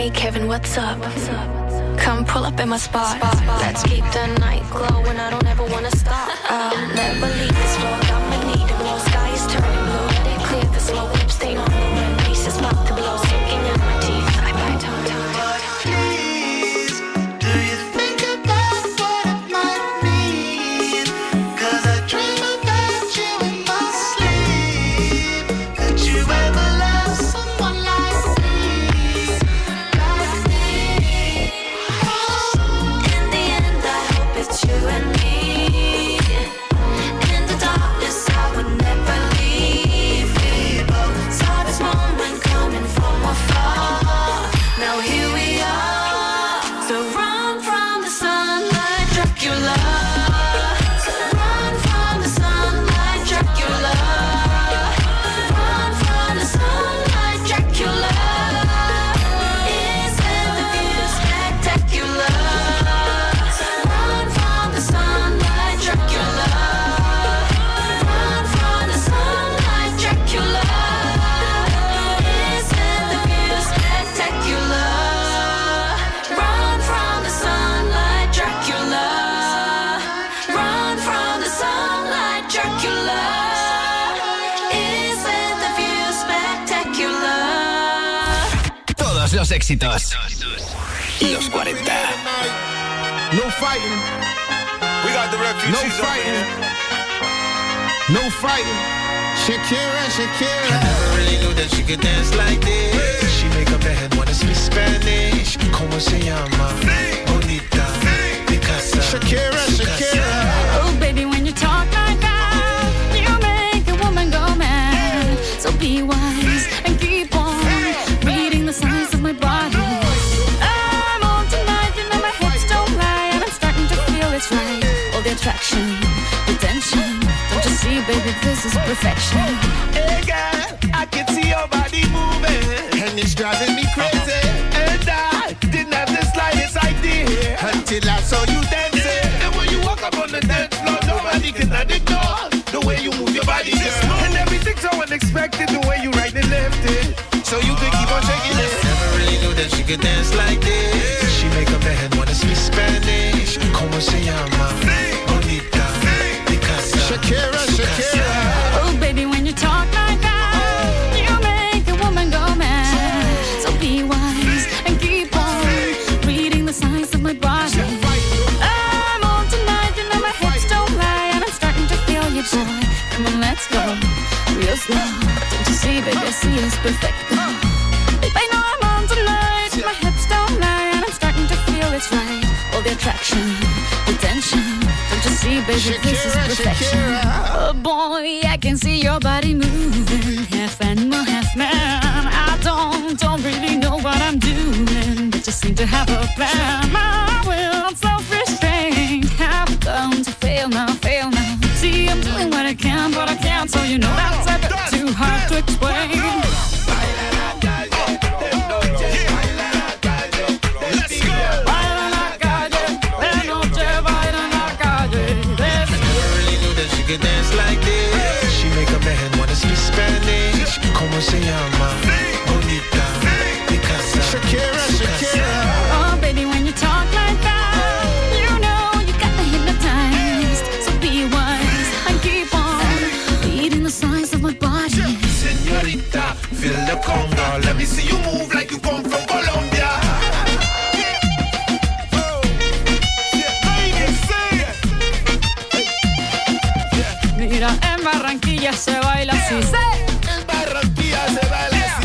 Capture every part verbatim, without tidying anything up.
Hey Kevin, what's up? What's up? Come pull up in my spot. Let's keep the night glowing. I don't ever wanna stop. I'll never leave this floor. Got my need to blow. Sky is turning blue. Let it clear the slow whip stain on the wind. Pieces mouth to blow. Sinking in my teeth. I bite tongue tongue. Please, do you think about what it might mean? 'Cause I dream about you in my sleep. Could you ever love someone like me? Like me? In the end, I hope it's you and me. In the darkness, I would never leave. We both saw this moment coming from afar. Now here we are. So run from the sunlight, Dracula. So run from the sunlight, Dracula. Run from the sunlight, Dracula. Isn't the view spectacular? Run from the sunlight, Dracula. Run from the sunlight, Dracula. Isn't the view spectacular? Run from the sunlight, Dracula. Run from the sunlight, Dracula. Isn't the view spectacular? Todos los éxitos. Los cuarenta. No fighting. We got the refugees. No fighting. No fighting. Shakira, Shakira. I never really knew that she could dance like this. She make a man wanna speak Spanish. Como se llama? Bonita. Picasa. Shakira, Shakira. Oh, baby, when you talk like that, you make a woman go mad. So be wise and keep on reading the signs of my body. I'm on tonight, you know my hips don't lie, and I'm starting to feel it's right. All the attraction, the tension. Don't you see, baby, this is perfection. Hey girl, I can see your body moving, And it's driving me crazy. and I didn't have the slightest idea Until I saw you dancing. And when you walk up on the dance floor, nobody can ignore the way you move your body, girl. And everything's so unexpected, the way you right and left it, so you could keep on shaking it. Never really knew that she could dance like this. She make a man wanna speak Spanish. Como se llama? Bonita. Picasa. Shakira, Shakira. Oh, baby, when you talk like that, you make a woman go mad. So be wise and keep on reading the signs of my body. I'm on tonight, you know my hips don't lie, and I'm starting to feel you, boy. Come on, let's go real slow. Don't you see, baby, I see it's perfect. Babe, I know I'm on tonight, my hips don't lie, and I'm starting to feel it's right. All the attraction, the tension. Don't you see, baby, this is Shakira, perfection. Shakira. Oh boy, I can see your body moving, half animal, half man. I don't, don't really know what I'm doing, but just seem to have a plan. My will, self-restraint, have come to fail now, fail now. See, I'm doing what I can, but I can't, so you know that's a bit too hard to explain. Let's go. Baila en la calle, de noche baila en la calle. Never really knew that she could dance like this. She make a man wanna speak Spanish. Como se llama? Bonita. Picasa. Shakira, Shakira. Oh, baby, when you talk like that, you know you got me hypnotized. So be wise and keep on reading the signs of my body. Señorita, feel the conga. Let me see you move like you come from Colombia. Mira, en Barranquilla se baila así. En Barranquilla se baila así.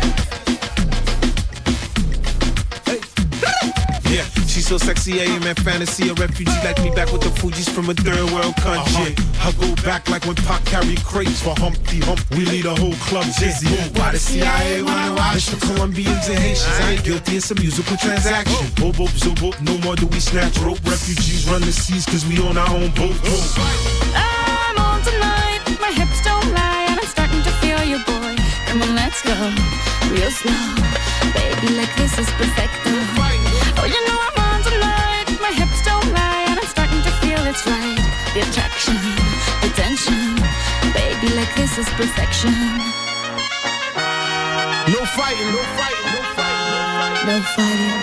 Yeah, she's so sexy, I am in fantasy. A refugee like me back with the Fugees from a third world country. I go back like when Pac carried crates for Humpty Hump. We lead a whole club dizzy. Why the C I A wanna watch the Colombians and Haitians? I ain't guilty, it's a musical transaction. Boop, boop, zoop, boop, no more do we snatch rope. Refugees run the seas cause we own our own boat. I'm on tonight, my hips don't lie, and I'm starting to feel you, boy. Come on, let's go real slow. Baby, like this is perfect. Oh, you know I'm on tonight, my hips don't lie, and I'm starting to feel it's right. The attraction, the tension. Baby, like this is perfection. No fighting, no fighting, no fighting, no fighting. no fighting.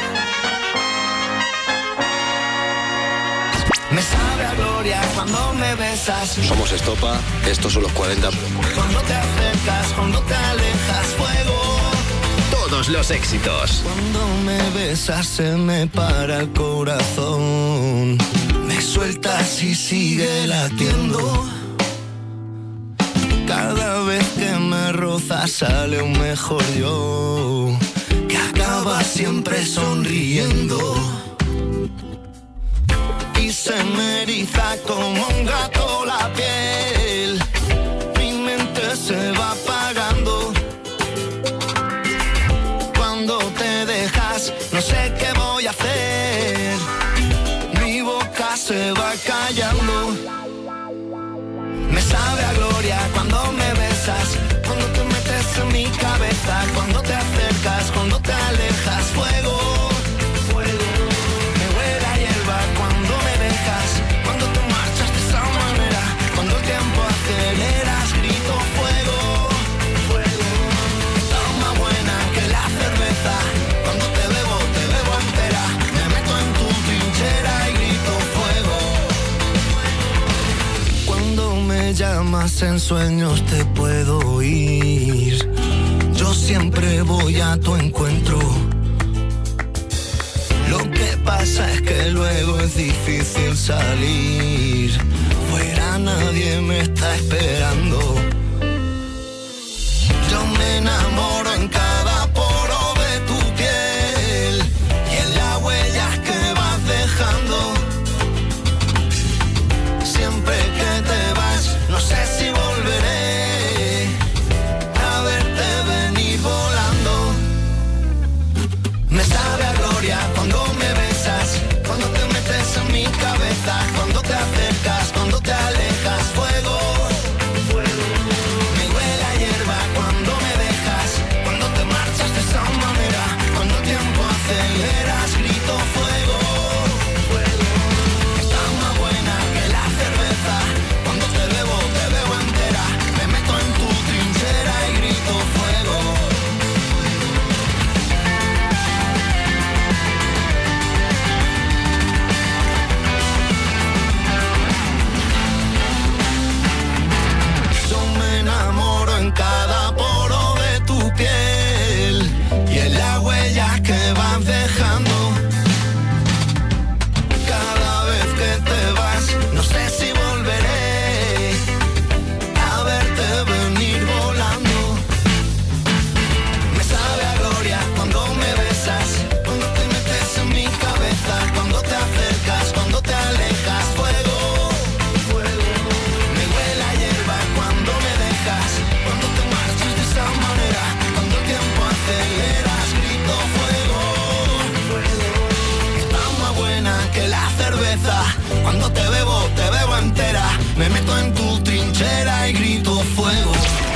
Me sabe a gloria cuando me besas. Somos Estopa, estos son los cuarenta. Cuando te acercas, cuando te alejas, fuego. Todos los éxitos. Cuando me besas se me para el corazón. Me sueltas y sigue latiendo. Cada vez que me rozas sale un mejor yo, que acaba siempre sonriendo. Y se me eriza como un gato la piel. Mi mente se va apagando. Cuando te dejas, no sé qué voy a hacer. Mi boca se va callando. Me sabe a gloria cuando me besas, cuando te metes en mi cabeza, cuando te acercas, cuando te alejas, fuego, fuego. Me huele a hierba cuando me dejas, cuando te marchas de esa manera, cuando el tiempo aceleras, grito fuego, fuego. Está más buena que la cerveza, cuando te bebo, te bebo entera, me meto en tu trinchera y grito fuego. Cuando me llamas en sueños te puedo oír. Yo siempre voy a tu encuentro. Lo que pasa es que luego es difícil salir. Fuera nadie me está esperando. Yo me enamoro en cada poro de tu piel y en las huellas que vas dejando. Siempre que te vas, no sé si volveré a verte venir volando. Me sabe a gloria cuando me besas, cuando te metes en mi cabeza, cuando te acercas, cuando te alejas, fuego, fuego. Me huele a hierba cuando me dejas, cuando te marchas de esa manera, cuando el tiempo aceleras, grito fuego, fuego. Está más buena que la cerveza, cuando te bebo, te bebo entera, me meto en tu trinchera y grito fuego. Yo me enamoro en cada poro de tu piel y en las huellas que vas dejando. Cada vez que te vas, no sé si volveré a verte venir volando. Me sabe a gloria cuando me besas, cuando te metes en mi cabeza, cuando te acercas, cuando te alejas, fuego, fuego. Me huele a hierba cuando me dejas, cuando te marchas de esa manera, cuando el tiempo aceleras, grito fuego, fuego. Está más buena que la cerveza, cuando te bebo, te bebo entera, me meto en tu trinchera y grito fuego.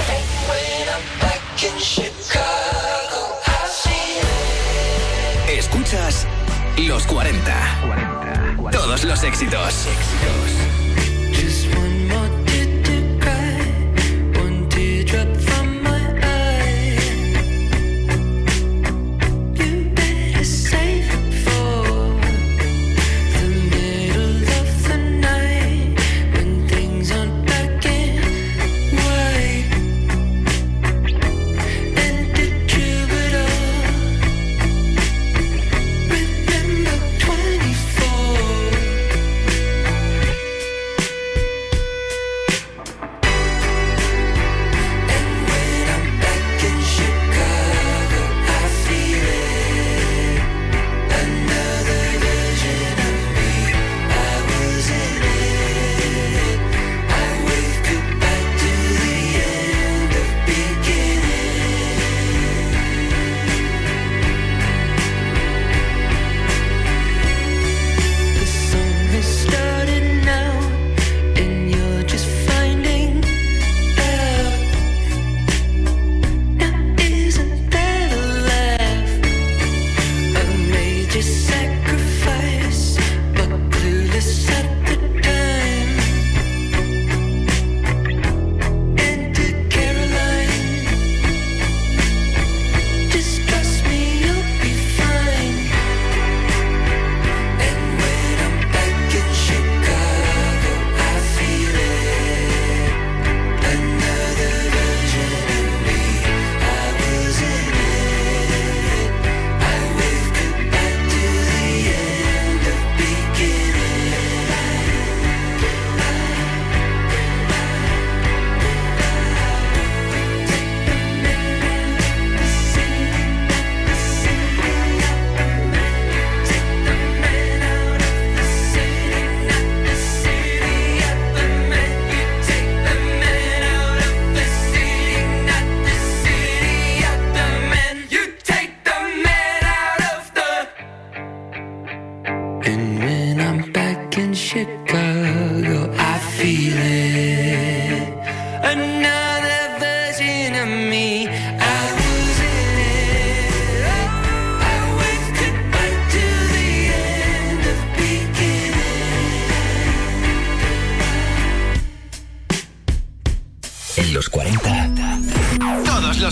Escuchas los cuarenta. Todos los éxitos. Just one more tear to cry, one teardrop from my eye. You better save it for the middle of the night, when things aren't black and white. And did you at all remember twenty-four?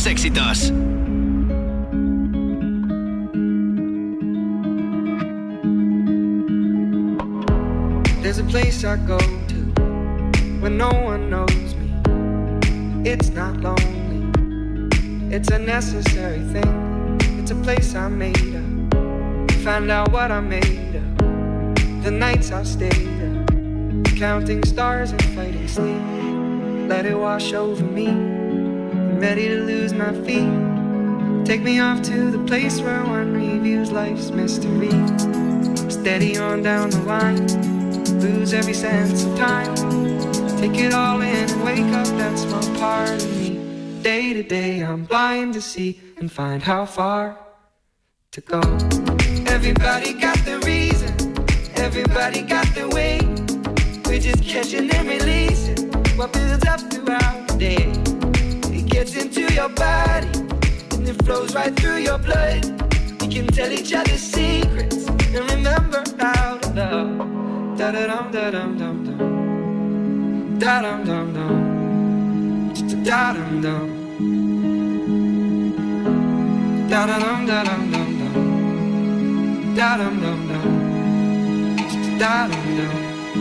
los éxitos. There's a place I go to when no one knows me. It's not lonely, it's a necessary thing. It's a place I made up, find out what I made of. The nights I've stayed up, counting stars and fighting sleep. Let it wash over me, I'm ready to lose my feet. Take me off to the place where one reviews life's mystery. Steady on down the line, lose every sense of time. Take it all in and wake up that small part of me. Day to day I'm blind to see and find how far to go. Everybody got the reason, everybody got the way. We're just catching and releasing what builds up throughout the day. It gets into your body and it flows right through your blood. We can tell each other secrets and remember how to love. Da da dum da dum dum dum, da dum dum dum, da dum dum, da da dum da dum dum dum, da dum dum dum, da dum dum.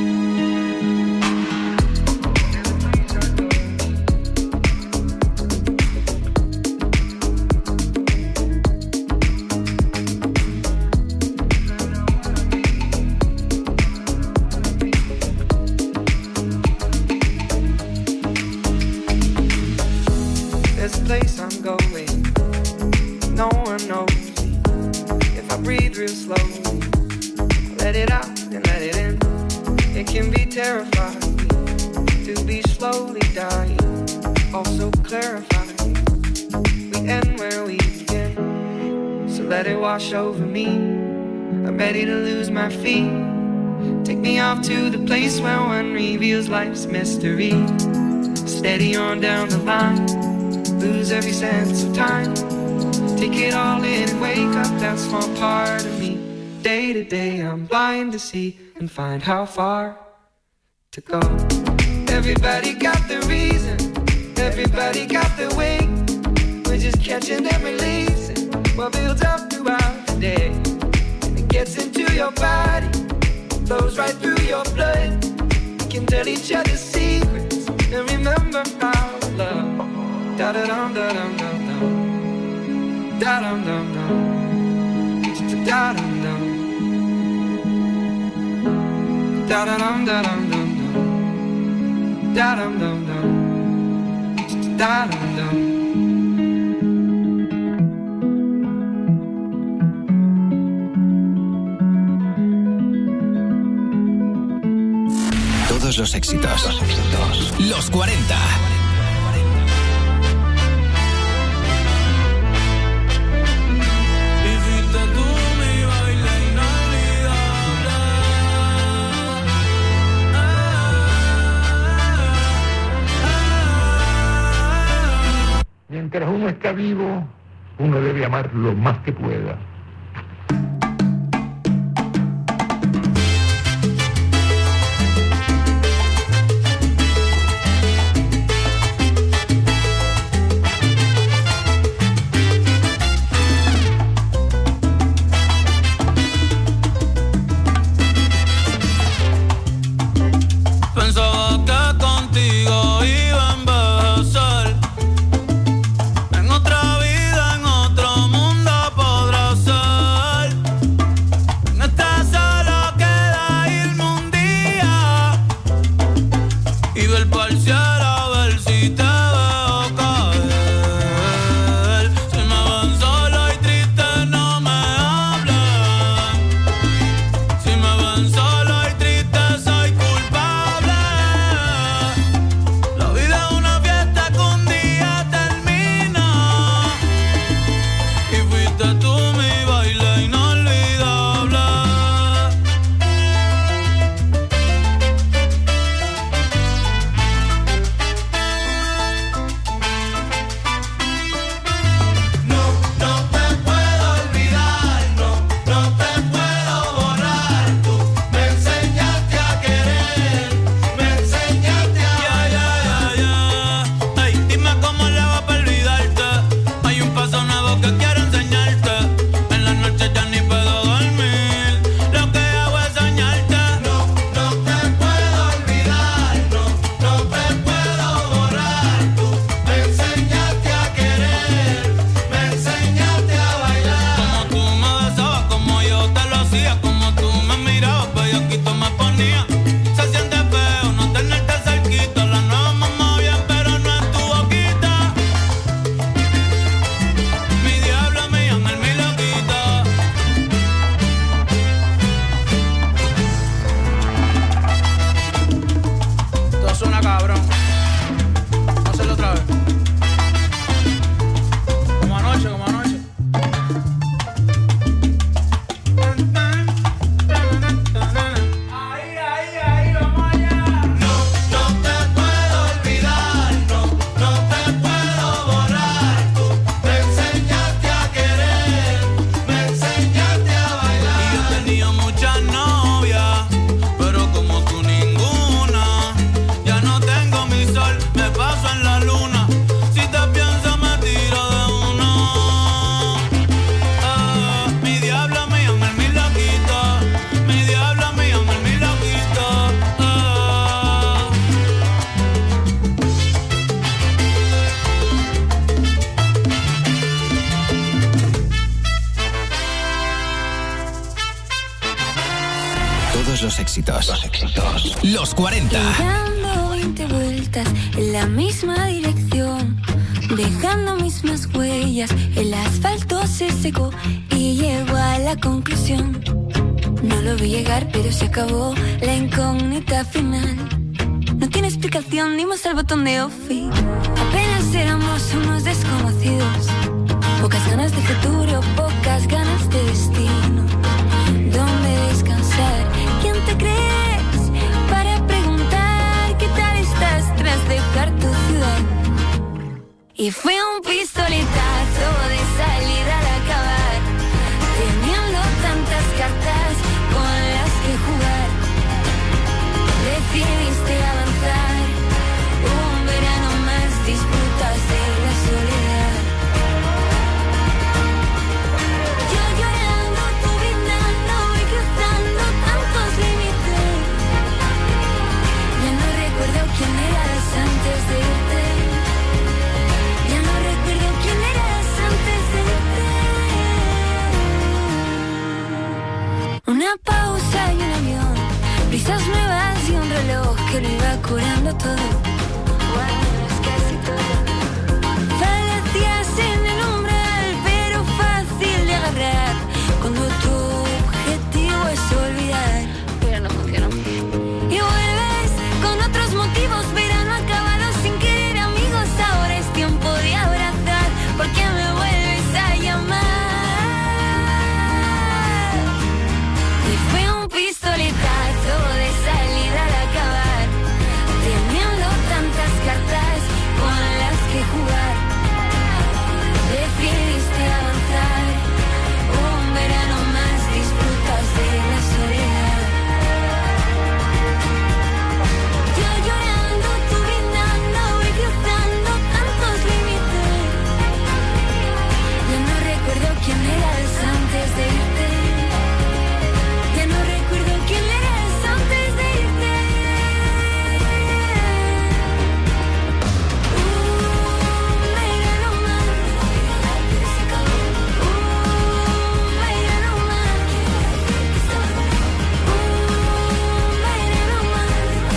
Place I'm going, no one knows me. If I breathe real slowly, let it out and let it in. It can be terrifying to be slowly dying, also clarifying. We end where we begin, so let it wash over me. I'm ready to lose my feet. Take me off to the place where one reveals life's mystery. Steady on down the line, lose every sense of time. Take it all in and wake up that small part of me. Day to day I'm blind to see and find how far to go. Everybody got the reason, everybody got the way. We're just catching and releasing what builds up throughout the day. And it gets into your body, flows right through your blood. We can tell each other secrets and remember how to love. Da da dum da dum dum dum, da dum dum dum, da dum dum, da da dum da dum dum dum, da dum dum dum, da dum dum. Todos los éxitos, los cuarenta. Mientras uno está vivo, uno debe amar lo más que pueda. En otra vida, en otro mundo podrás ser. Todos los éxitos. Los éxitos. Los cuarenta. Dando veinte vueltas en la misma dirección, dejando mismas huellas, el asfalto se secó y llegó a la conclusión. No lo vi llegar, pero se acabó la incógnita final. No tiene explicación, dimos al botón de off. Apenas éramos unos desconocidos. Pocas ganas de futuro, pocas ganas de destino. ¿Dónde descansar? ¿Quién te crees para preguntar qué tal estás tras dejar tu ciudad? Y fue un pistoletazo de salida al acabar, teniendo tantas cartas con las que jugar. Decidiste avanzar, un verano más disfrutas de la soledad. Yo llorando, tú brindando y cruzando tantos límites. Ya no recuerdo quién eras antes de irte. Ya no recuerdo quién eras antes de irte. Una pausa y un avión, brisas nuevas y un reloj que lo iba curando todo. Bueno, es casi todo. Falacias en el umbral, pero fácil de agarrar cuando tu objetivo es olvidar. Pero no funcionó. Y vuelves con otros motivos, verano acabado sin querer amigos. Ahora es tiempo de abrazar, porque me vuelves a llamar. Y fue un pistoletazo de salida al acabar, teniendo tantas cartas con las que jugar. Decidiste avanzar, un verano más disfrutas de la soledad. Yo llorando, tú brindando y cruzando tantos límites. Ya no recuerdo quién eras antes de irte. Ya no recuerdo quién eras antes de irte. Un verano más, que se acabó. Un verano más, un verano más,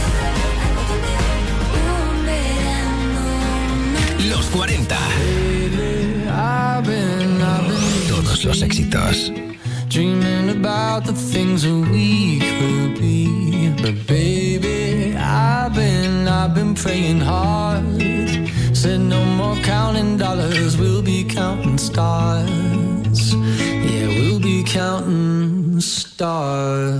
un verano más. Los cuarenta. I've been, I've been Todos los éxitos. dreaming about the things that we could be. But baby, I've been, I've been praying hard. Said no more counting dollars, we'll be counting stars. Yeah, we'll be counting stars.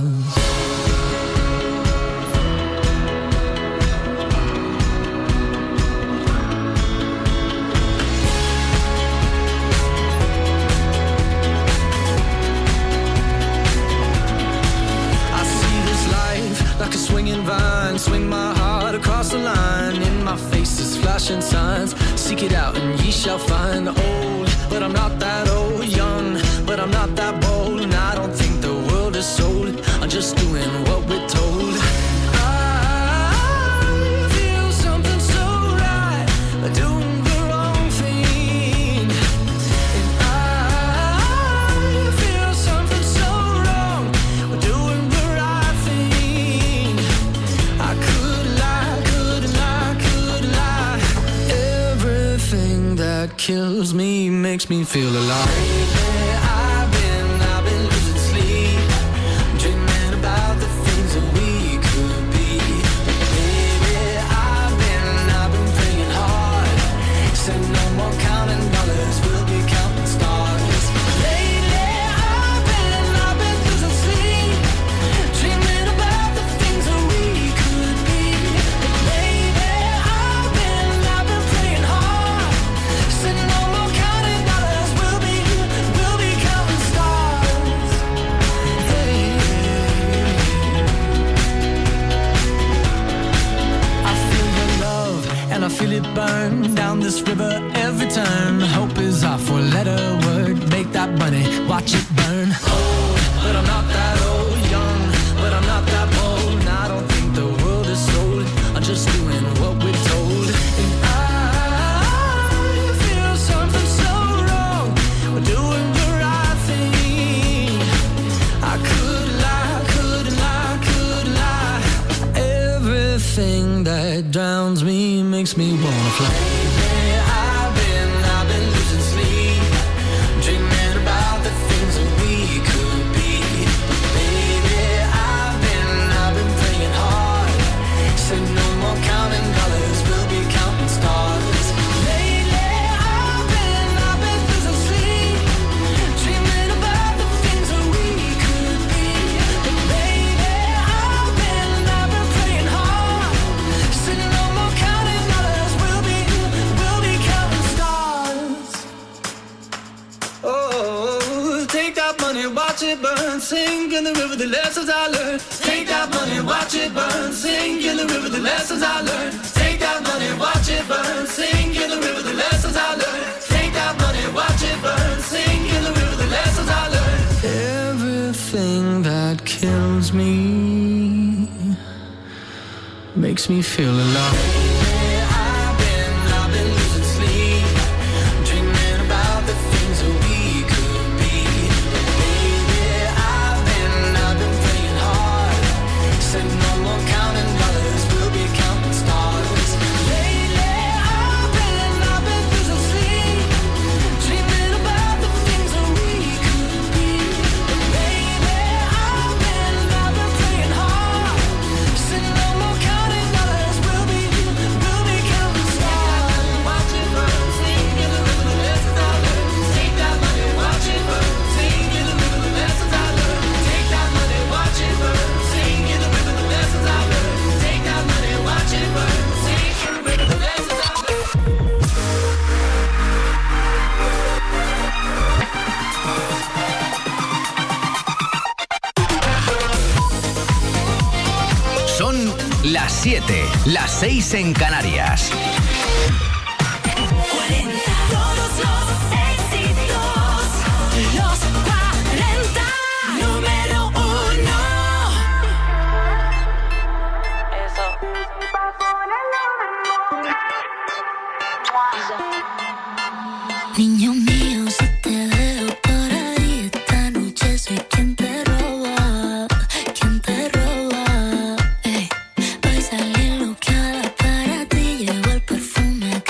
I see this life like a swinging vine. Swing my heart across the line. In my face is flashing signs. Seek it out and ye shall find. Old, but I'm not that old. Young, but I'm not that bold. And I don't think the world is sold. I'm just doing what we're told. I feel something so right, doing the wrong thing. And I feel something so wrong, doing the right thing. I could lie, could lie, could lie. Everything that kills me makes me feel alive. I've been, I've been losing sleep, dreaming about the things that we could be. Baby, I've been, I've been praying hard. Said no more counting dollars, we'll be counting stars. Lately, I've been, I've been losing sleep, dreaming about the things that we could be. Baby, I've been, I've been praying hard. Said no more counting dollars, we'll be, we'll be counting stars. Hey. I feel your love and I feel it burn down this river every turn. Hope is our four-letter word. Make that money, watch it burn. Old, but I'm not that old. Young, but I'm not that bold. And I don't think the world is sold. I'm just doing what we're told. And I feel something so wrong. We're doing the right thing. I could lie, could lie, it drowns me, makes me wanna fly. Lately I've been, I've been losing sleep, dreaming about the things that we could be. Baby, I've been, I've been praying hard, said no more counting dollars, we'll be counting stars. Lately I've been, I've been losing sleep, dreaming about the things that we could be. But baby, I've been, I've been praying hard, said no more counting dollars, we'll be, we'll be counting stars. Oh, take that money, watch it burn, sink in the river, the lessons I learned. Take that money, watch it burn, sink in the river, the lessons I learned. Take that money, watch it burn, sink in the river, the lessons I learned. Take that money, watch it burn, sink in the river, the lessons I learned. Everything that kills me makes me feel alive. I've been, I've been losing sleep, dreaming about the things that we could be. Baby, I've been, I've been praying hard, said no more counting dollars, we'll be counting stars. Lately, I've been, I've been losing sleep, dreaming about the things that we could be. Baby, I've been, I've been praying hard, said no more counting dollars, we'll be, we'll be counting stars. Watch it burn, sing in the river, the lessons I learned. Take that money, watch it burn, sing in the river, the lessons I learned. Take that money, watch it burn, sing in the river, the lessons I learned. Take that money, watch it burn, sing in the river, the lessons I learned. Son las siete, las seis en Canarias. Todos los éxitos, los cuarenta, número uno. Niño mío, si te veo por ahí esta noche, soy quien te roba, quien te roba. Ey, voy a salir loqueada para ti, llevo el perfume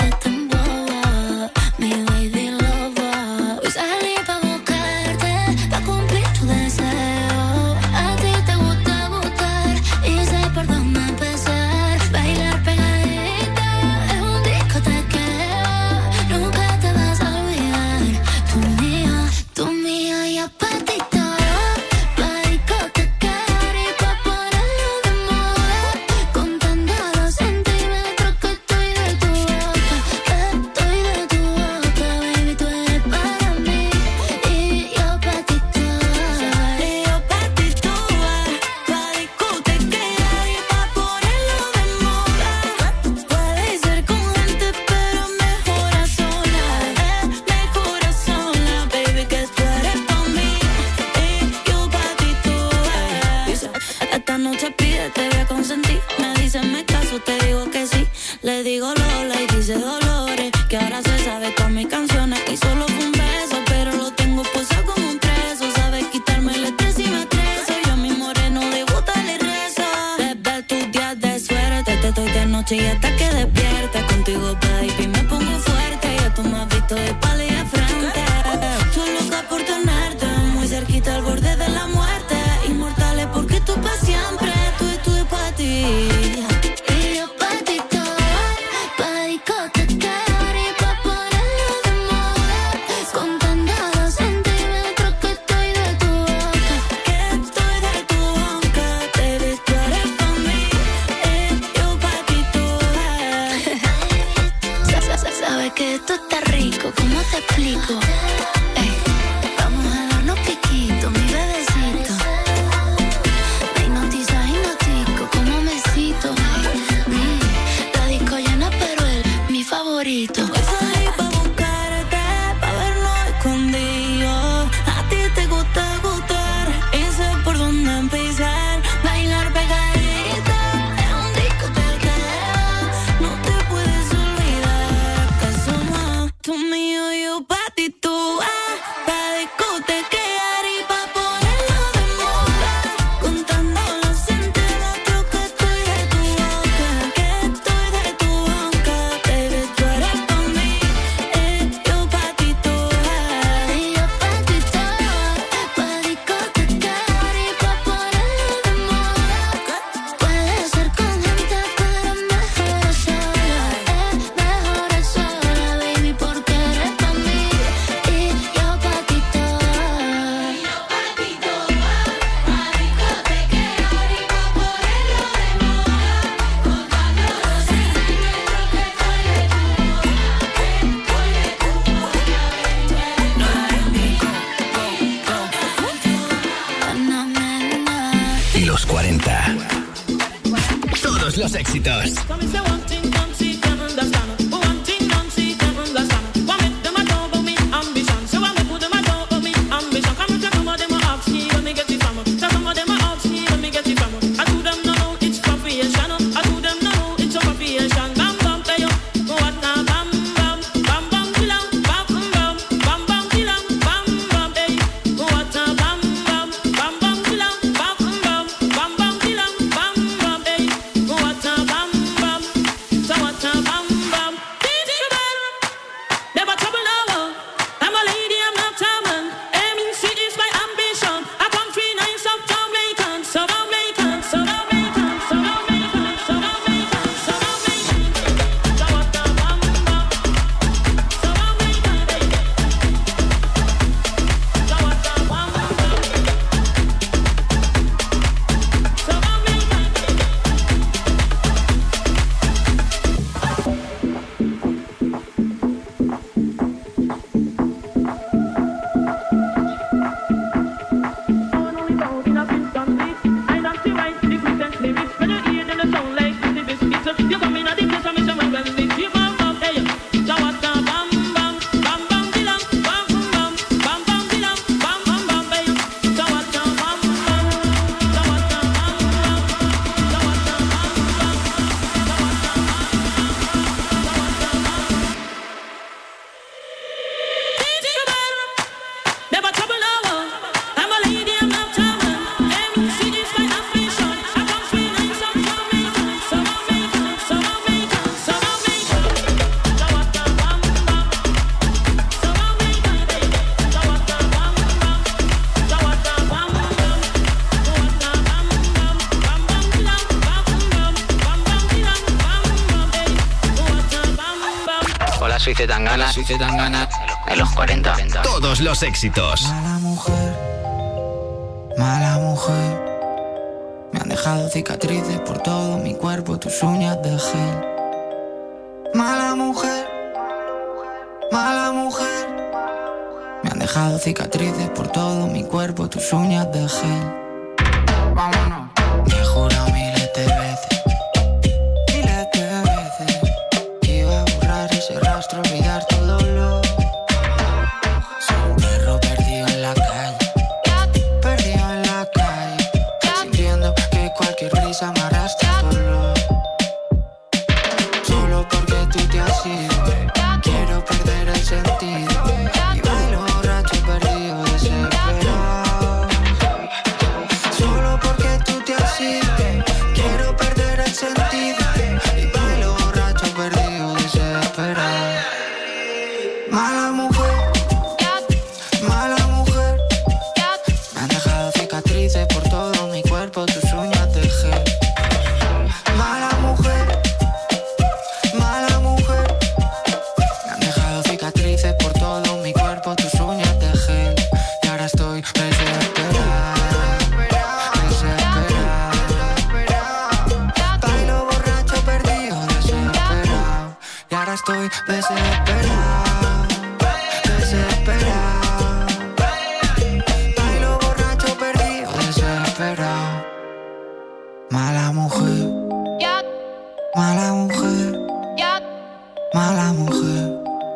los cuarenta. Todos los éxitos. Soy Zetangana, soy Zetangana en los cuarenta. Todos los éxitos. Mala mujer, mala mujer. Me han dejado cicatrices por todo mi cuerpo, tus uñas de gel. Mala mujer, mala mujer. Me han dejado cicatrices por todo mi cuerpo, tus uñas de gel. Vámonos. Me he jurado miles de veces, miles de veces, que iba a borrar ese rastro, olvidar todo lo. Soy un perro perdido en la calle, perdido en la calle, sintiendo que cualquier brisa me arrastra a tu olor. Solo porque tú te has ido, quiero perder el sentido. Y bailo borracho, perdido, desesperado. Solo porque tú te has ido, quiero perder el sentido. Y bailo borracho, perdido, desesperado. Mala mujer, mala mujer. Me han dejado cicatrices por todo mi cuerpo, tus uñas de gel. Mala mujer, mala mujer. Me han dejado cicatrices por todo mi cuerpo, tus uñas de gel. Y ahora estoy desesperada, desesperada. Bailo borracho, perdido, desesperado. Y ahora estoy desesperada, desesperada. Bailo borracho, perdido, desesperado. Mala mujer, mala mujer, mala mujer.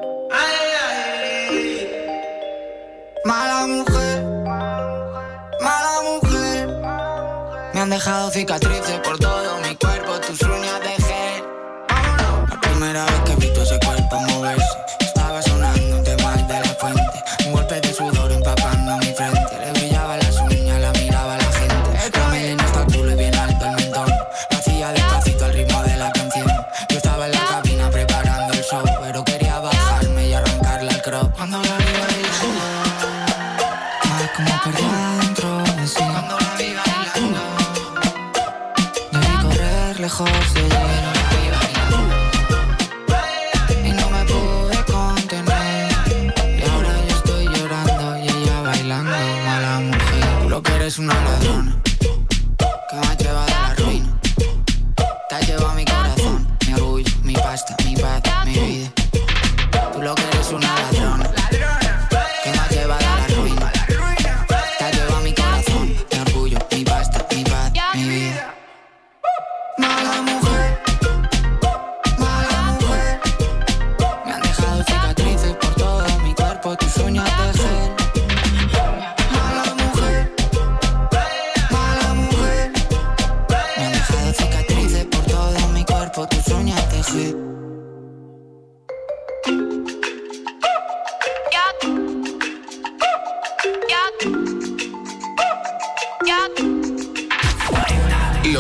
Mala mujer, mala mujer. Me han dejado cicatrices por todo mi cuerpo, tus uñas de gel. La primera vez que vi todo ese cuerpo moverse, estaba sonando un tema de La Fuente. Un golpe de sudor empapando mi frente. Le brillaba las uñas, la miraba la gente. La melena hasta el culo y bien alto el mentón. Lo hacía despacito al ritmo de la canción. Yo estaba en la cabina preparando el show, pero quería bajarme y arrancarle al crop. Cuando la vi bailando, ay, como perdida dentro de sí. Cuando la vi bailando, debí correr lejos de ella. La vi bailando y no me pude contener. Y ahora yo estoy llorando y ella bailando. Mala mujer, tú lo que eres una ladrona que me ha llevado a la ruina. Te has llevado mi corazón, mi orgullo, mi pasta, mi paz, mi vida. Tú lo que eres una ladrona que me ha llevado a la ruina. Te has llevado mi corazón, mi orgullo, mi pasta, mi paz, mi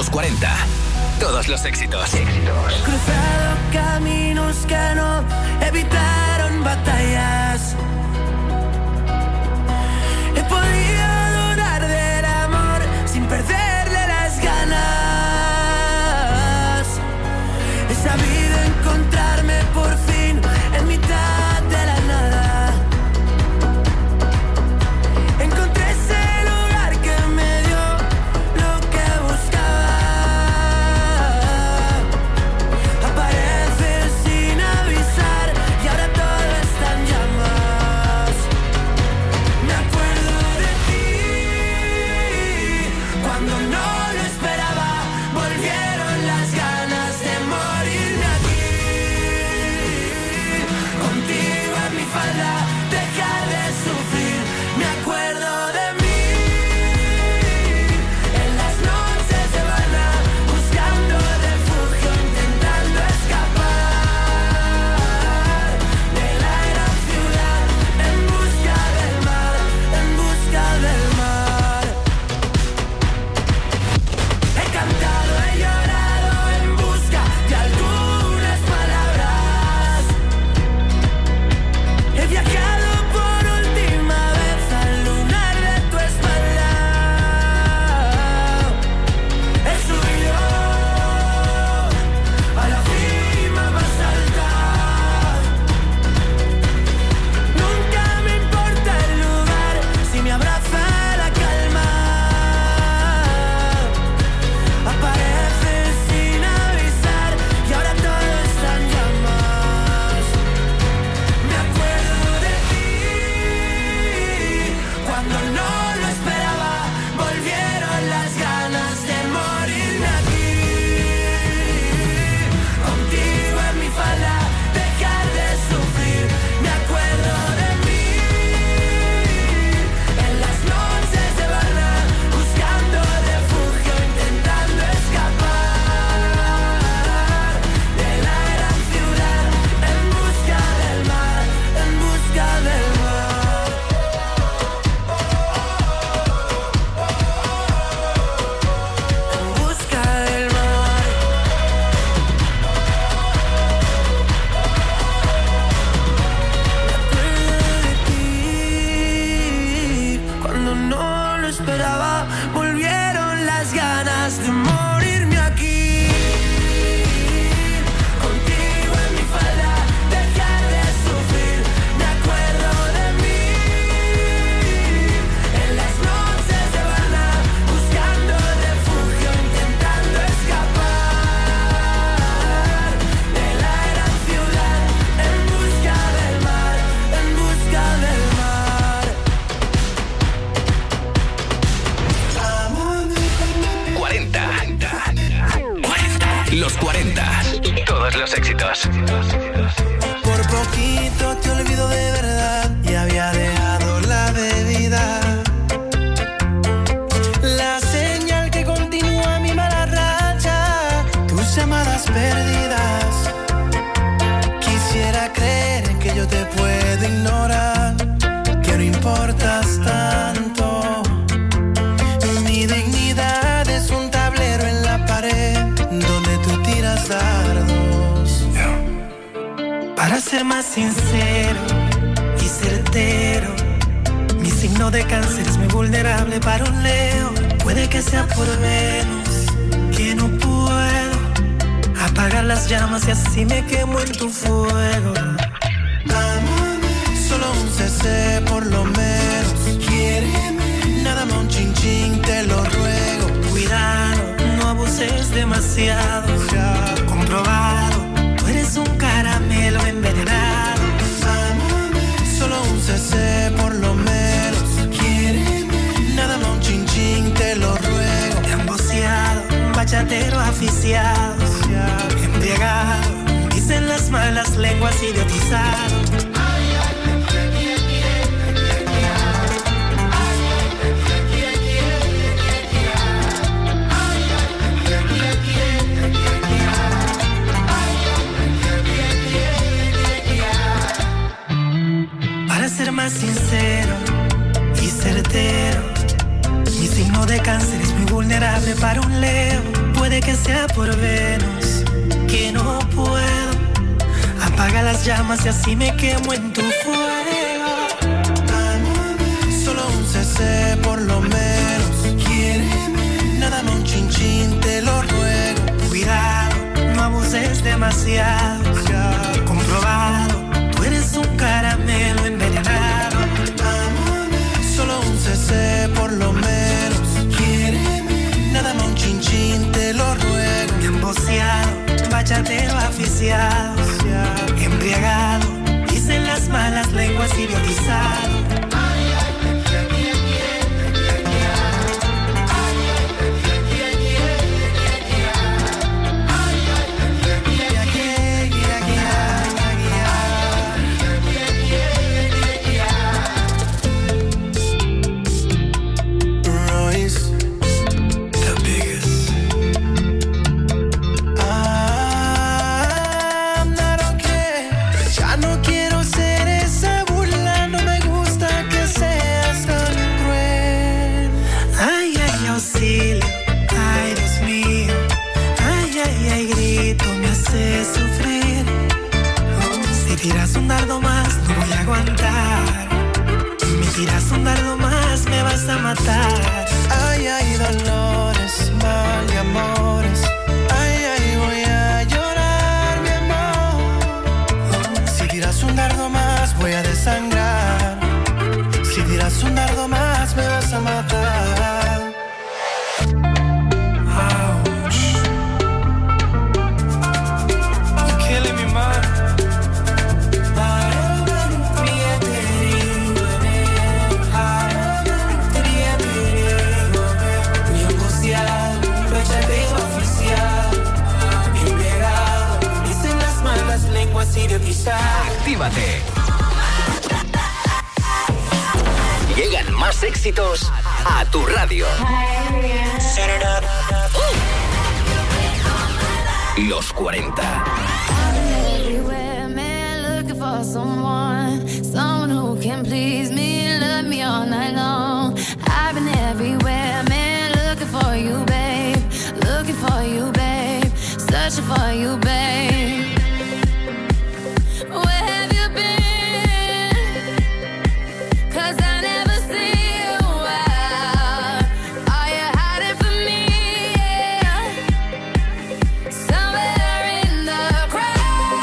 Los cuarenta. Todos los éxitos. He cruzado caminos que no evitaron batallas. He podido dudar del amor sin perderle las ganas. He sabido encontrarme por fin en mitad de la nada. Encontré ese lugar que me dio lo que buscaba. Apareces sin avisar y ahora todo está en llamas. Me acuerdo de ti cuando no lo esperaba. Volvieron las ganas de morirme aquí. Contigo en mi falda, dejar de sufrir. Me acuerdo de mí en las noches de Habana, buscando refugio, intentando escapar de la gran ciudad, en busca del mar, en busca del mar. He cantado, he llorado en busca de algunas palabras. He viajado por última vez al lunar de tu espalda. He subido a la cima más alta. Nunca me importa el lugar si me abraza la calma. Apareces sin avisar y ahora todo está en llamas. Me acuerdo de ti cuando no lo esperaba. Volvieron las ganas de morirme aquí. Contigo en mi falda, dejar de sufrir. Me acuerdo de mí en las noches de Habana, buscando refugio, intentando escapar de la gran ciudad, en busca del mar, en busca del mar. En busca del mar. Me acuerdo de ti cuando no lo esperaba. Volvieron las ganas de morirme aquí. Contigo en mi falda, dejar de sufrir. Me acuerdo de mí en las noches de Habana, buscando refugio, intentando escapar de la gran ciudad, en busca del mar, en busca del mar. cuarenta. cuarenta. Los cuarenta. Todos los éxitos. Por poquito te olvido de verdad y había dejado la bebida. La señal que continúa mi mala racha, tus llamadas perdidas. Quisiera creer que yo te puedo ignorar, que no importas tanto. Mi dignidad es un tablero en la pared donde tú tiras dardos. Para ser más sincero y certero, mi signo de cáncer es muy vulnerable para un Leo. Puede que sea por Venus, que no puedo apagar las llamas y así me quemo en tu fuego. Solo un C C por lo menos. Quiéreme, nada más un chin chin, te lo ruego. Cuidado, no abuses demasiado. Comprobado, tú eres un caramelo envenenado. Solo un C C por lo menos. Quiéreme, nada más un chin chin, te lo ruego. Emboceado, bachatero aficiado, embriagado, dicen las malas lenguas, idiotizado. Para ser más sincero y certero, mi signo de cáncer es muy vulnerable para un Leo. Puede que sea por Venus, que no puedo. Apaga las llamas y así me quemo en tu fuego. Solo un C C por lo menos. Quiéreme. Nada más un chin chin, te lo ruego. Cuidado, no abuses demasiado. Comprobado, tú eres un caramelo envenenado. Solo un C C por lo menos. Quiéreme. Nada más un chin chin, te lo ruego. Me han boceado, bachatero aficiado. Embriagado, dicen las malas lenguas, idiotizado. Tiras un dardo más, no voy a aguantar. Me tiras un dardo más, me vas a matar. Ay, ay, dolores, mal de amores. Ay, ay, voy a llorar, mi amor. Si tiras un dardo más, voy a desangrar. Si tiras un dardo más, me vas a matar. Ouch. You're killing me, man. Actívate. Llegan más éxitos a tu radio. Los cuarenta. Everywhere, man, looking for someone, someone who can please me, love me all night long. I've been everywhere, man, looking for you, babe, looking for you, babe, searching for you, babe. Where have you been? 'Cause I never see you out. Are you hiding from me? Yeah. Somewhere in the crowd.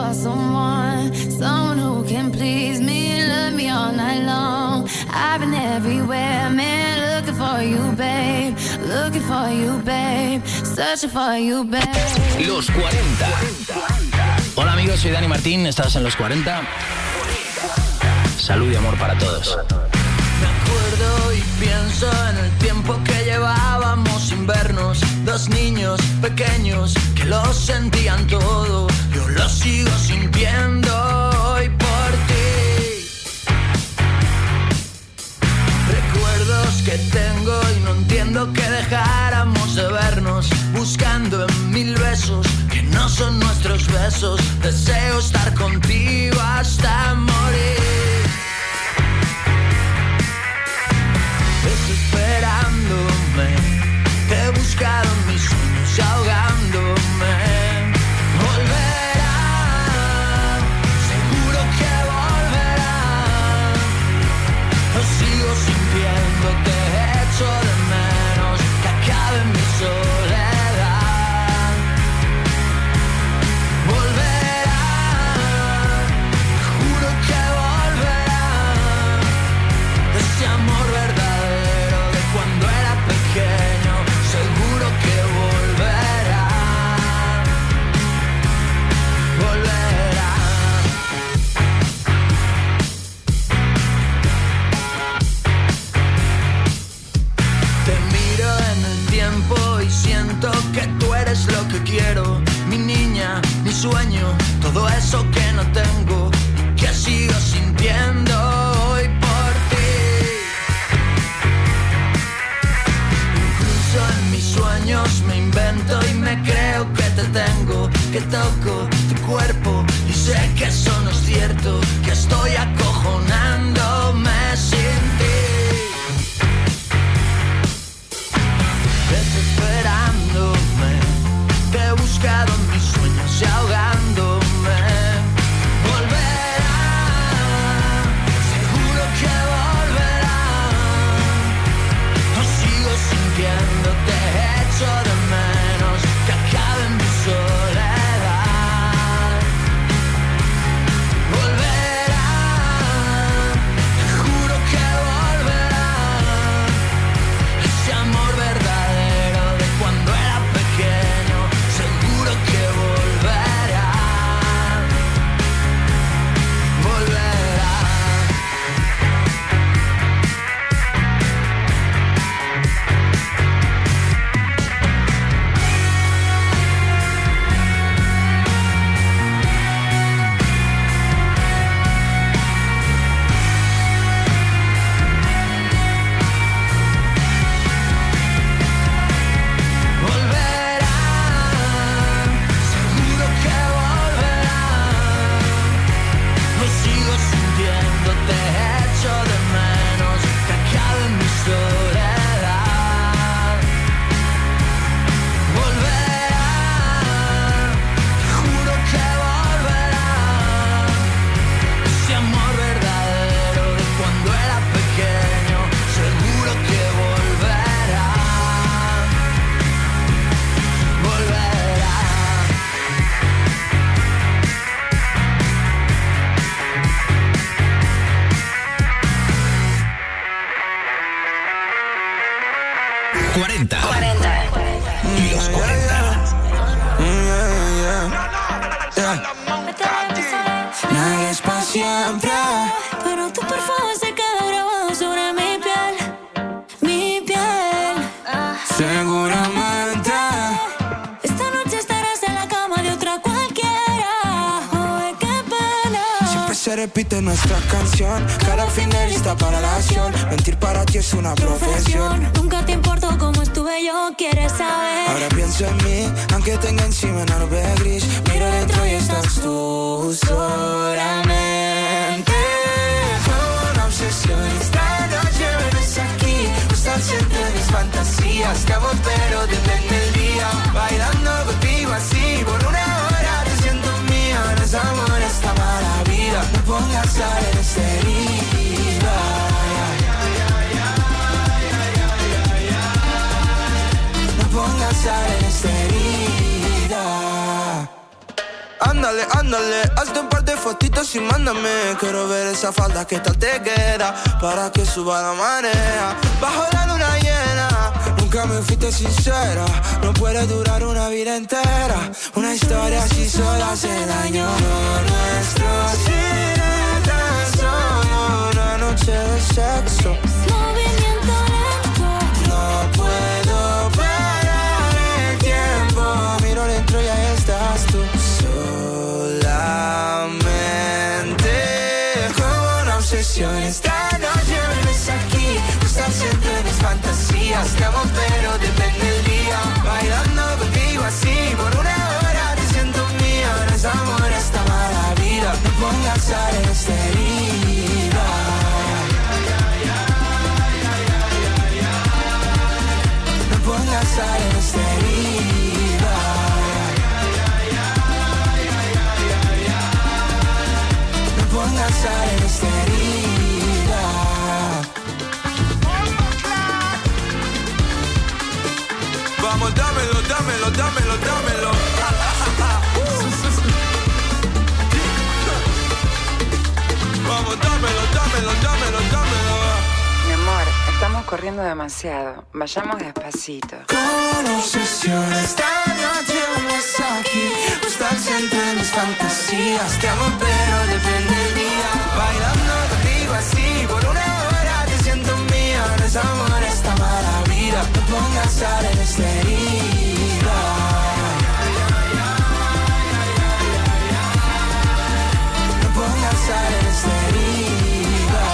for someone, someone who can please me, love me all night long. I've been everywhere, man, looking for you, babe, looking for you, babe, searching for you, babe. Los cuarenta. Hola amigos, soy Dani Martín, estás en Los cuarenta. Salud y amor para todos. Me acuerdo y pienso en el tiempo que llevábamos sin vernos. Dos niños pequeños que lo sentían todo. Yo lo sigo sintiendo hoy por ti. Recuerdos que tengo y no entiendo que dejáramos de vernos. Buscando en mil besos que no son nuestros besos. Deseo estar contigo hasta morir. Desesperándome, te he buscado en mis sueños y ahogándome. Volverá, seguro que volverá. Lo sigo sintiendo, te echo de menos, que acabe mi soledad. Volverá, juro que volverá. Ese amor verdadero de cuando era pequeño, seguro que volverá, volverá. Te miro en el tiempo y siento que tú eres lo que quiero, mi niña, mi sueño, todo eso que no tengo y que sigo sintiendo hoy por ti. Incluso en mis sueños me invento y me creo que te tengo, que toco tu cuerpo y sé que eso no es cierto, que estoy acojonándome sin ti. Desesperándome, te he buscado en mis sueños y ahogándome. Volverá, seguro que volverá. Lo sigo sintiendo, te echo de menos, que acabe mi soledad. Volverá, te juro que volverá. Ese amor verdadero de cuando era pequeño, seguro que volverá, volverá. Volverá, seguro que volverá. Lo sigo sintiendo, te echo de menos, que acabe mi soledad. Volverá, te juro que volverá. Ese amor verdadero de cuando era pequeño, seguro que volverá, volverá. cuarenta. Los cuarenta. Nadie es para siempre, Pero tu perfume se queda grabado sobre mi piel, mi piel. seguramente. Esta noche estarás en la cama de otra cualquiera. Oh, qué pena. Siempre se repite nuestra canción, cada fin de lista para la acción. Mentir para ti es una profesión. Nunca te importó cómo estuve yo, quieres saber. Ahora pienso en mí, aunque tenga encima una nube gris. Miro dentro y estás tú solamente. Una obsesión, esta noche vienes aquí. Estar siempre en mis fantasías. Te amo pero depende el día. Bailando contigo así, por una hora te siento mía. No es amor esta mala vida. No pongas sal en esta herida. No pongas sal en esta herida. Ándale, ándale, hazte un par de fotitos y mándame. Quiero ver esa falda que tal te queda, para que suba la marea. Bajo la luna llena, nunca me fuiste sincera. No puede durar una vida entera. Una historia así sola hace daño. Nuestros sirena solo una noche de sexo. Movimiento lento. No puedo parar el tiempo. Miro dentro y ahí estás tú. Solamente como una obsesión. Esta noche vienes aquí. Tú estás siempre en mis fantasías. Te amo pero depende del día. Bailando contigo así por una hora. Te siento mía. No es amor esta mala vida. No pongas sal en esta herida. No pongas sal en esta herida. No pongas sal en esta herida. Vamos, dámelo, dámelo, dámelo, dámelo. Vamos, dámelo, dámelo, dámelo, dámelo. Mi amor, estamos corriendo demasiado. Vayamos despacito. Con obsesión esta noche vienes aquí. Tú estás siempre en mis fantasías. Te amo pero depende del día. Bailando contigo así por una hora. Te siento mía. No es amor esta mala vida. No pongas sal en esta herida. No pongas sal en esta herida.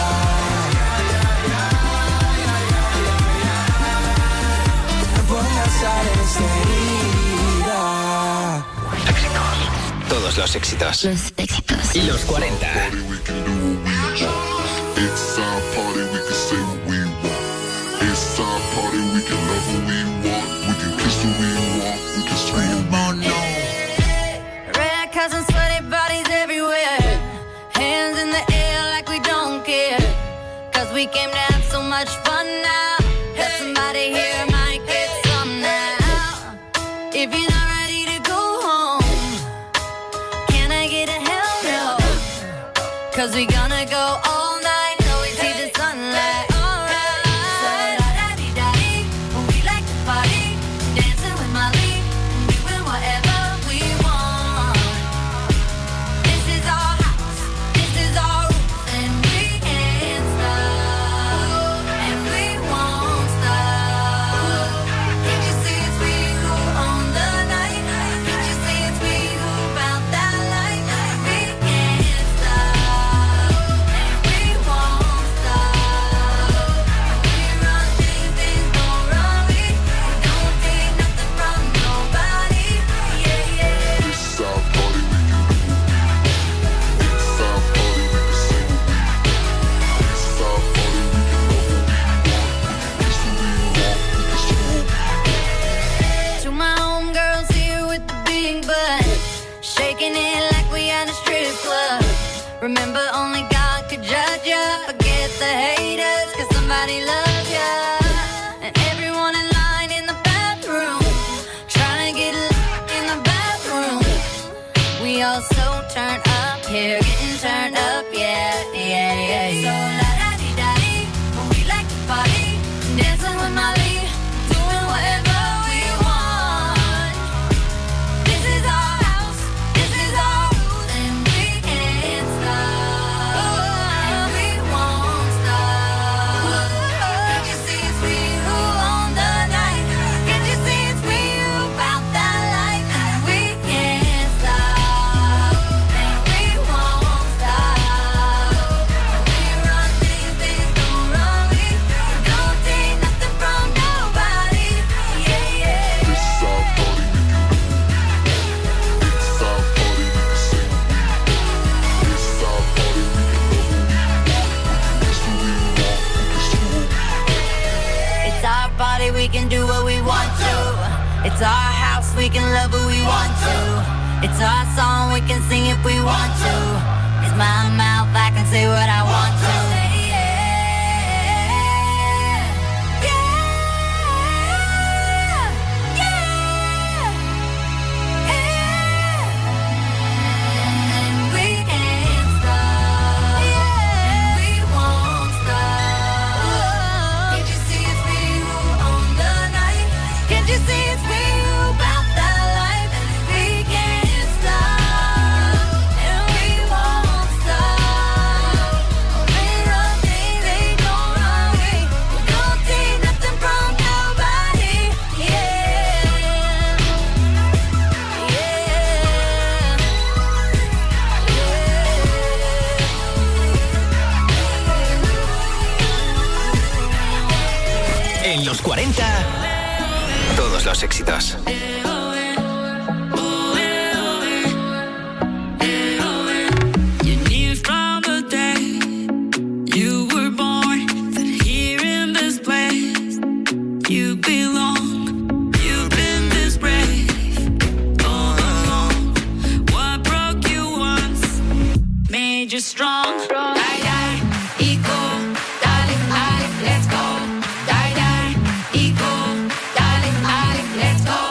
No pongas sal en esta herida. Éxitos. Todos los éxitos. Los éxitos. Y los cuarenta. It's our party, we can say what we want. It's our party, we can love who we want. We can kiss who we want. We can scream on no. Red cups and sweaty bodies everywhere. Hands in the air like we don't care. Cause we came to have so much fun now. That somebody here might get some now. If you're not ready to go home, can I get a hell no? Cause we gonna go all night till we see the sunlight. Alright. So da-da-dee-da-dee, we like to party, dancing with Molly, doing whatever we want. This is our house, this is our rules, and we can't stop, and we won't stop. Can't you see it's we who own the night? Can't you see it's we who found that light? We can't stop, and we won't stop. We run things, things don't run we. We don't take nothing from nobody. Yeah, yeah. It's our party, we can do what we want. It's our party, we can say what we want. It's our party, we can love who we want. We can kiss who we want. We can scream. To my homegirls here with the big butt, shaking it like we at a strip club. Remember, only God could judge ya. Forget the haters, cause somebody loves ya. And everyone in line in the bathroom, trying to get lit in the bathroom. We all so turned up here, getting turned up, yeah, yeah, yeah, yeah. So la-da-dee-da-dee, we like to party, dancing with Molly, doing whatever we want. This is our house, this is our rules, and we can't stop, and we won't stop. Can't you see it's we who own the night? Can't you see it's we who found that light? We can't stop, and we won't stop. We run things, things don't run we. Don't take nothing from nobody. Yeah, yeah. It's our party, we can do what we want. It's our party, we can say what we want. It's our party, we can love who we want. We can kiss who we want. We can scream. It's our party, we can do what we want to. It's our house, we can love who we want to. It's our song, we can sing if we want to. It's my mouth, I can say what I want to. Yeah, yeah, yeah. los éxitos. You knew from the day you were born that here in this place you belong. You've been this brave all along. What broke you once made you strong. Die, die, ego, darling, I, let's go. Die, die, ego, darling, I, let's go.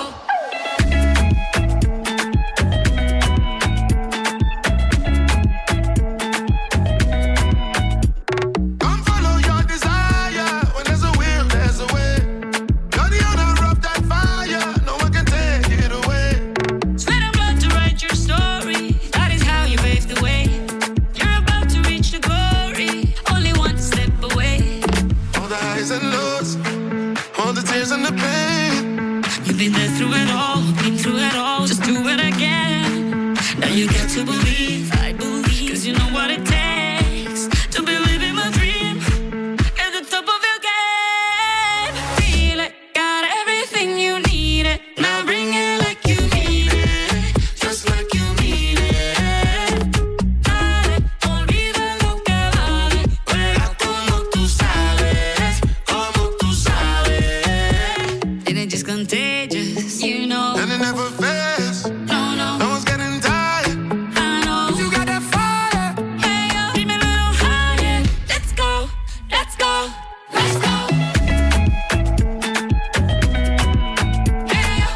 Come follow your desire. When there's a will, there's a way. You're the owner of that fire. No one can take it away. Sweat and blood to write your story. That is how you pave the way. You're about to reach the glory. Only one step away. All the highs and lows, all the tears and the pain. You've been there through it all, been through it all. Just do it again. Now you get to believe, I believe. Cause you know what it takes to believe in my dream. At the top of your game. Feel it, got everything you needed. Now bring it like you need it. Just like you need it. Dale, olvida lo que vale. Juega como tú sabes, como tú sabes. And it's just contagious, you know. And it never fails. No, no, No one's getting tired. I know. You got that fire. Hey, yo, keep me a little higher. Let's go, let's go, let's go. Hey,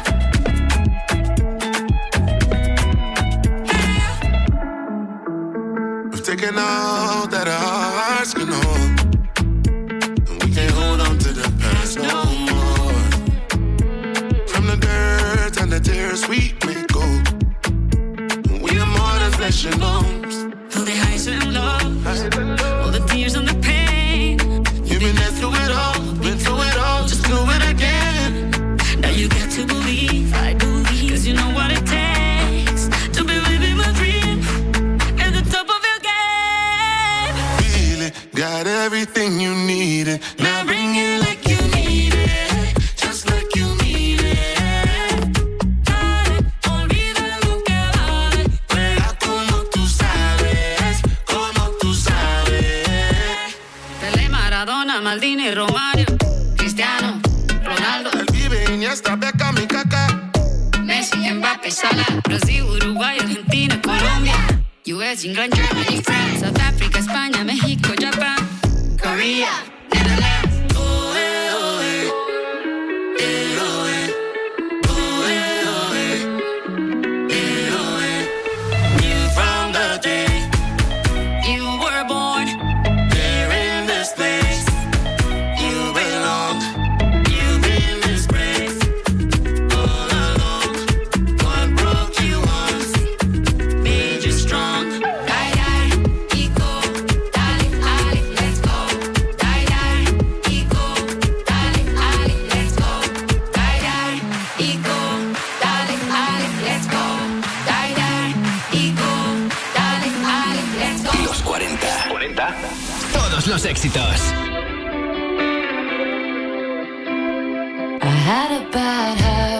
We've taken all that our hearts can hold. And we can't hold on to the past no more. From the dirt and the tears we may go. We are more than flesh and bones. all the highs and lows, all the tears and the pain. You've been there through it all, been through it all. Just do it again. Now you got to believe, I believe. Cause you know what it takes to believe in my dream. At the top of your game. Feel it, got everything you needed. Now bring it like you need it. Just like you need it. Dale, olvida lo que vale. Juega como tú sabes, como tú sabes. Pelé, Maradona, Maldini, Romario, Cristiano, Ronaldo, El Vive, Iniesta, Beckham y Kaká. Messi, Mbappé, Salah, Brasil, Uruguay, Argentina, Colombia, U S, England, Germany, France, South Africa, España, México, Japan, Korea, Netherlands. Oh, eh, oh, eh. Eh, oh, eh. Oh, eh, oh, eh. Eh, oh, eh. Knew from the day you were born, Here in this place, you belong. You've been this brave all along. What broke you once made you strong. Die, die, ego, darling, Ali, let's go. Die, die, ego, darling, Ali, let's go. Die, die, ego, darling, Ali, let's go. Die, die, ego, darling, Ali, let's go. Los cuarenta. ¿cuarenta? Todos los éxitos. I had a bad habit